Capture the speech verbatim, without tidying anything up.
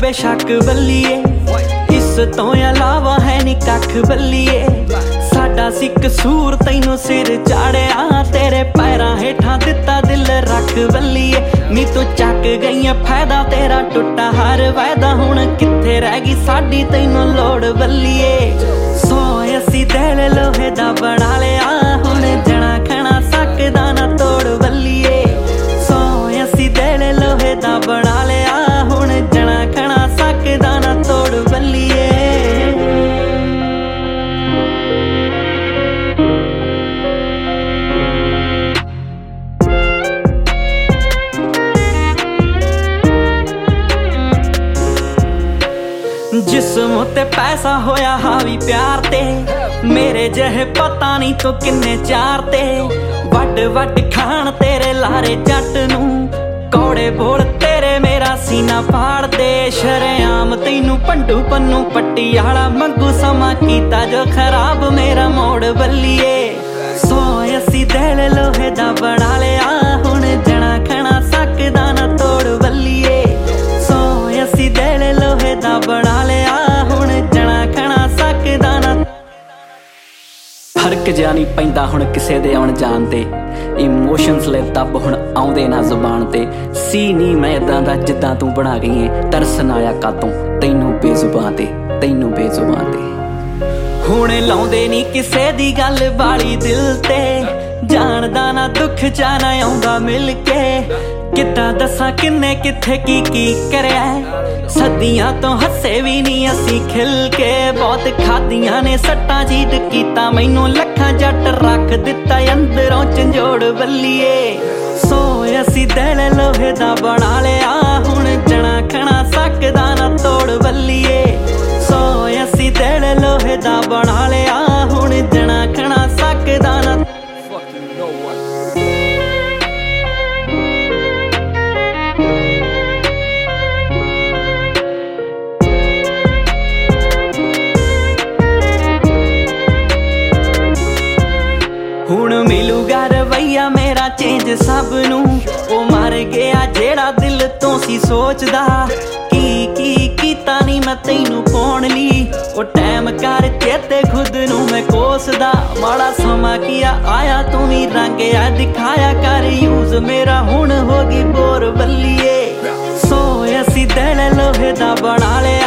बेशक बल्लीए, इस तो अलावा है नी कख बल्लीए। साडा सी कसूर तैनू सिर चाड़िया, तेरे पैरां हेठां दिता दिल रख बल्लीए। नी तू चक गई फायदा तेरा टुटा हर वायदा, हुण कित्थे रह गई साडी तैनू लोड़ बल्लीए। सौ असी दिल लोहे दा बना लिया, हुण जना खना सकदा ना तोड़ बल्लीए। सौ असी दिल लोहे दा बना लिया, हुण जना खना सकदा ना तोड़ बल्लीए। जिस्म ते पैसा होया हावी प्यार ते, मेरे जहे पता नहीं तो किन्ने चार ते। वड वड खान तेरे लारे जट नू, कौड़े बोल तेरे मेरा सीना फाड़ दे। शरेआम तैनू पंडू पन्नू पट्टी आला मंगू समा कीता जो खराब मेरा मोड़ बल्लीए। सौ असी दिल लोहे दा बना लिया, हुण जना खना सकदा ना तोड़ बल्लीए। सौ असी दिल लोहे दा बना लिया, हुण जना खना सकदा ना। फर्क जिहा नहीं पैंदा हुण किसे दे आउण जाण ते, इमोशनस ले तब हुण आउंदे ना जुबान ते। सी नी मैं इदां दा जिद्दां तू बना गई है, तरस ना आया कातों तैनू बेजुबान ते, तैनू बेजुबान ते। हुण लाउंदे नी किसे दी गल वाली दिल ते, जानदा ना दुख जाना आउंदा मिल के। किद्दां दसां किन्ने कित्थे की की करया, सदियां तो हसे भी नहीं असी खिल के। बहुत खादियां ने सट्टां चीट कीता मैनू, लखां जट रख दिता अंदरों झंजोड़ बल्लीए। सौ असी दिल लोहे दा बना लिया, हुण जना खना सकदा ना तोड़ बल्लीए। सौ असी दिल लोहे दा बना लिया, हुण जना खना सकदा ना। हुण मिलूगा रवैया मेरा चेंज सब नू, ओ मर गया जेड़ा दिल तो सी सोचदा। की की कीता नी मैं तैनू पाउण लई, ओ टैम कर चेते खुद नू मैं कोसदा। माड़ा समा किया आया तू भी रंग आ दिखाया कर यूज, मेरा हुण होगी बोर बल्लीए। सौ असी दिल लोहे दा बना लिया,